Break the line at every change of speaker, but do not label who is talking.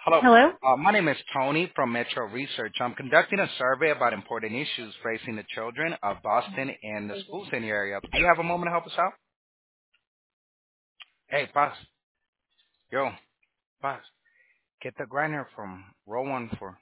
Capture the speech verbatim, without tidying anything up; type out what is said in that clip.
Hello.
Hello?
Uh, my name is Tony from Metro Research. I'm conducting a survey about important issues facing the children of Boston and the schools in the area. Do you have a moment to help us out? Hey, Paz. Yo, Paz. Get the grinder from row one for.